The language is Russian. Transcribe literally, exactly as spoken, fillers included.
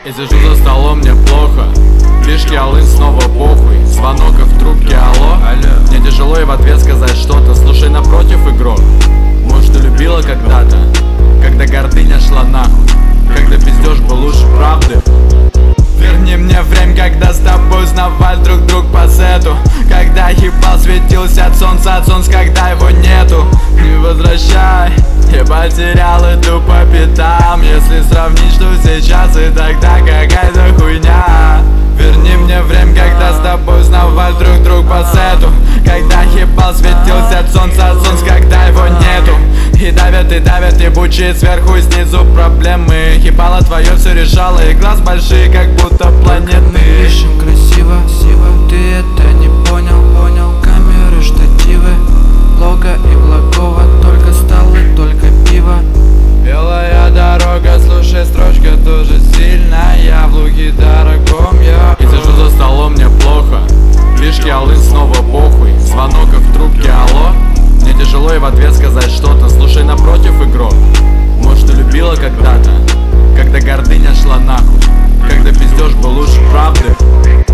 Я сижу за столом, мне плохо. Фишки, алын, снова похуй. Звонок и в трубке, алло. Мне тяжело и в ответ сказать что-то. Слушай, напротив, игрок, может, ты любила когда-то, когда гордыня шла нахуй, когда пиздеж был лучше правды. Верни мне время, когда с тобой узнавали друг друг по сету, когда ебал светился от солнца, от солнца, когда его нету. Не возвращай, я потерял иду по пятам. Если сравнить, что сейчас и тогда, какая-то хуйня. Верни мне время, когда с тобой узнавали друг друг по сету, когда ебал светился от солнца, от солнца, когда его нету. И давят, и давят, ебучие сверху и снизу проблемы. Ебало твое все решало, и глаз большие, как будто планеты. Пишем красиво, сиво, ты это не понял, понял. Камеры, штативы, лого и благого, только столы, только пиво. Белая дорога, слушай, строчка тоже сильная. В луге дорогом я и сижу за столом, мне плохо. Фишки, алын, снова похуй. Звонок и в трубке, алло. Мне тяжело и в ответ сказать что-то. Слушай, напротив, игрок, может, ты любила когда-то, когда гордыня шла нахуй, когда пиздеж был лучше правды.